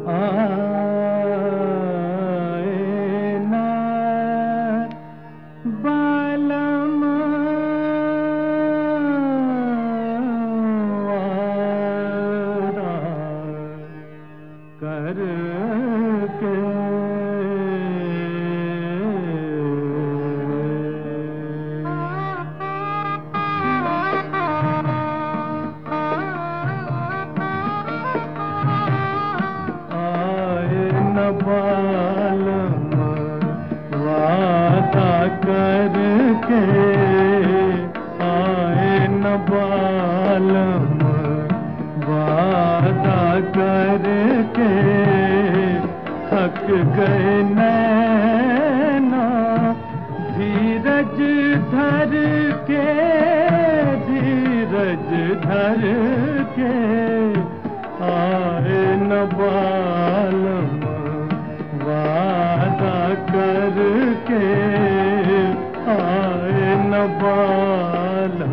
आए ना बालम वादा करके बालम वादा करके आए न बालम वादा करके थक गए नैना धीरज धर के धीरज धर के आए न बालम वादा करके आए न बालम।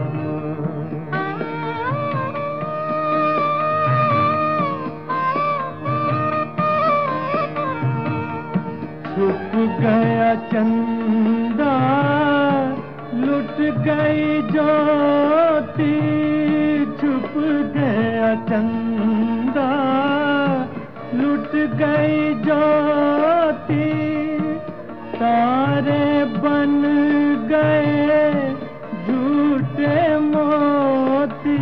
छुप गया चंदा लुट गई ज्योति छुप गया चंदा लुट गई ज्योति तारे बन गए झूठे मोती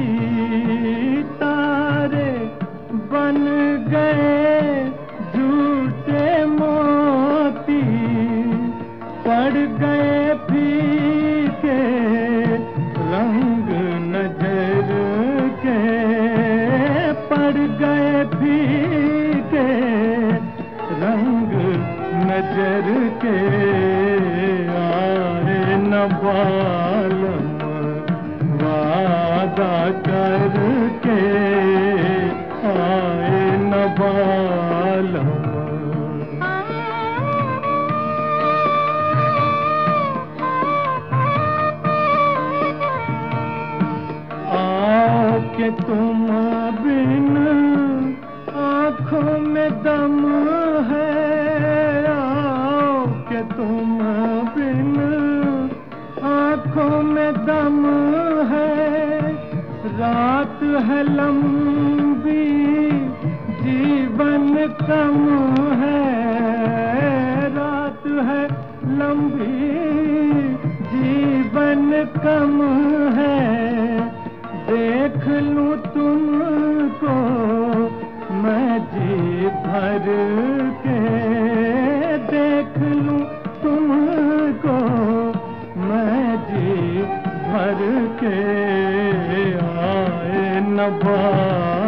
तारे बन गए झूठे मोती पड़ गए फीके रंग नजर के पड़ गए फीके रंग नजर के आए न बालम वादा करके आए न बालम। आओ के तुम बिन आँखों में दम है आओ के तुम बिन आँखों में दम है रात है लंबी जीवन कम है रात है लंबी जीवन कम है देख लूं तुमको मैं जी भर के देख लूं तुमको मैं जी भर के आए न